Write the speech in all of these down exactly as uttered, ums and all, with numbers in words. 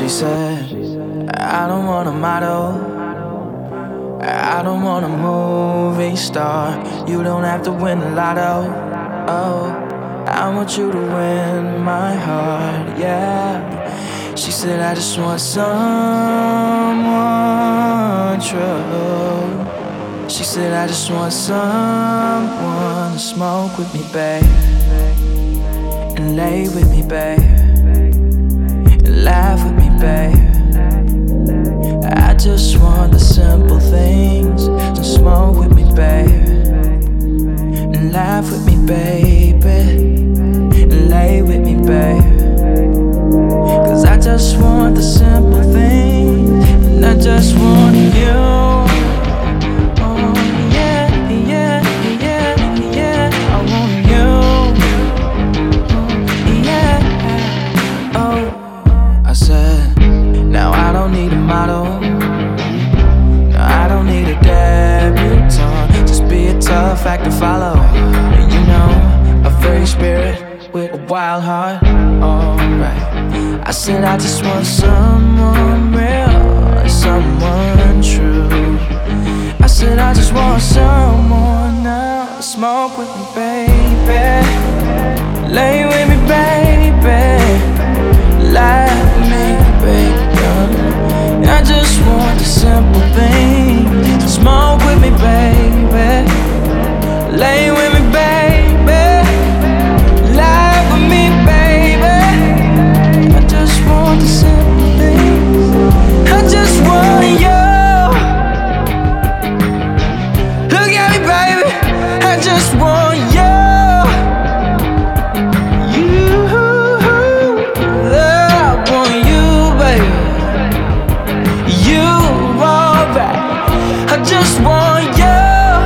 She said, I don't want a model, I don't want a movie star. You don't have to win the lotto. Oh, I want you to win my heart, yeah. She said, I just want someone true. She said, I just want someone to smoke with me, babe, and lay with me, babe, and laugh with me, babe. I just want the simple things. So smoke with me, babe, and laugh with me, baby, and lay with me, babe. Cause I just want the simple things, and I just want you. Oh yeah, yeah, yeah, yeah, I want you. Yeah, oh, I said, now I don't need a model, no, I don't need a debutante. Just be a tough act to follow, you know, a free spirit with a wild heart, alright. I said I just want someone real, someone true. I said I just want someone now to smoke with me, baby, lay with me, baby, lie with me, baby. I just want the simple things. So smoke with me, baby, lay with me, baby, lie with me, baby. I just want the simple things. I just want you. Look at me, baby, I just want you. I just want you,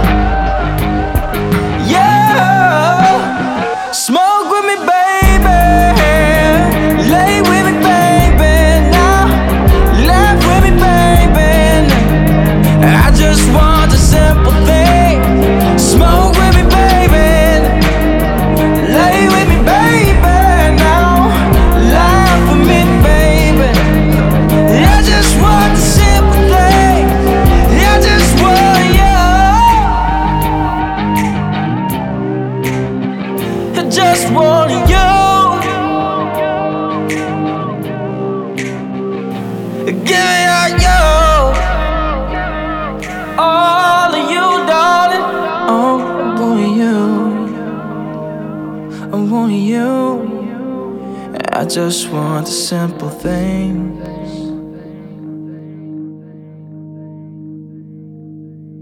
yeah. Smoke with me, baby, lay with me, baby, now laugh with me, baby. I just want the simple thing. Smoke with me, baby, lay with me, baby, now laugh with me, baby. I just want the simple thing. I just want you. I just want you. Give me all you, all of you, darling. Oh, I want you. I want you. I just want the simple thing.